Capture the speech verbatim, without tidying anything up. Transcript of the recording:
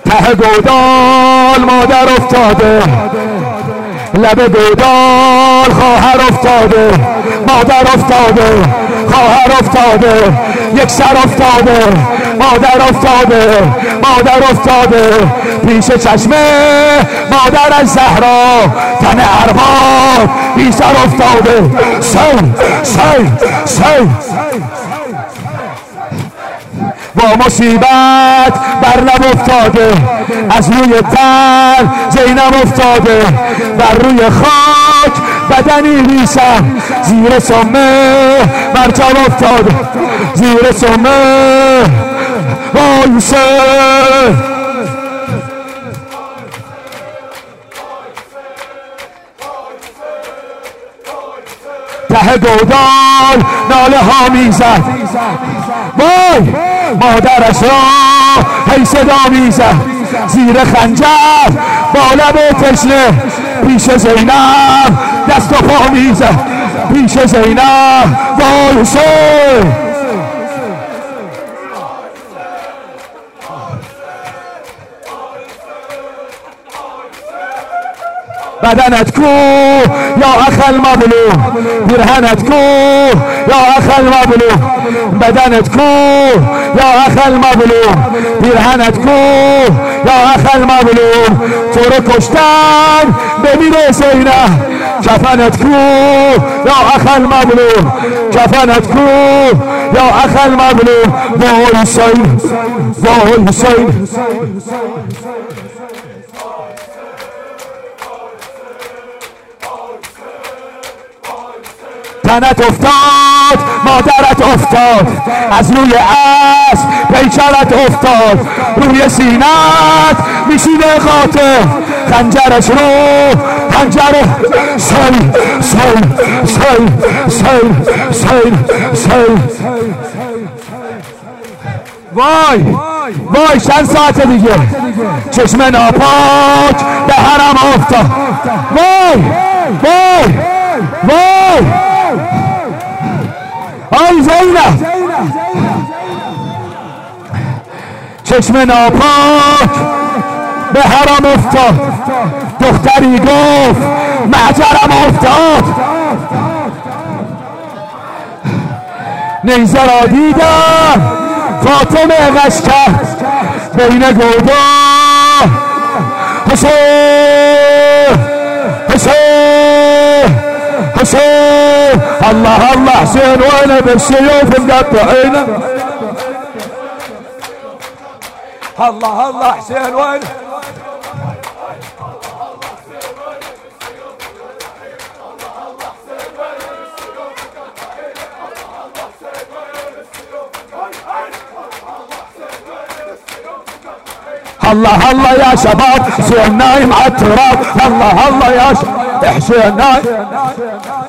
ته گودال مادر افتاده، لب گودال خواهر افتاده، مادر افتاده، خواهر افتاده، یک سر افتاده، مادر افتاده، مادر افتاده پیش چشمه مادر از زهرا، تن ارباب بی سر افتاده. سی سی سی با مصیبت بر لب افتاده، از روی تن زینب افتاده، بر روی خاک بدنی ریسم، زیر سمه مرجان افتاده، زیر سمه وایسه. ته گودال ناله ها میزد، وای مادرش را هی صدا میزد، زیر خنجر با لب تشنه پیش زینب دست و پا میزد، پیش زینب وایسه. بدنت کو یا اخ المظلوم، پیرهنت کو یا اخ المظلوم، بدنت کو یا اخ المظلوم، پیرهنت کو یا اخ المظلوم. تو رو کشتن بمیره زینب، کفنت کو یا اخ المظلوم، کفنت کو یا اخ المظلوم. وای حسین، وای حسین. تنت افتاد، مادرت افتاد، از روی اسب پیکرت افتاد، روی سینت میشینه قاتل، خنجرش رو خنجر سیل سیل سیل سیل سیل سیل. وای وای چند ساعت دیگه چشم ناپاک به حرم افتاد. وای وای وای آی زینب، چشم ناپاک به حرم افتاد، دختری گفت معجرم افتاد. نیزه را دیدم فاطمه غش کرد بین گودا، حسین حسین حسين. الله الله حسين وانا بالسيوف مقطعينه، الله الله حسين وانا. الله الله يا شباب، حسين نايم على التراب، الله الله يا شباب، حسين نايم.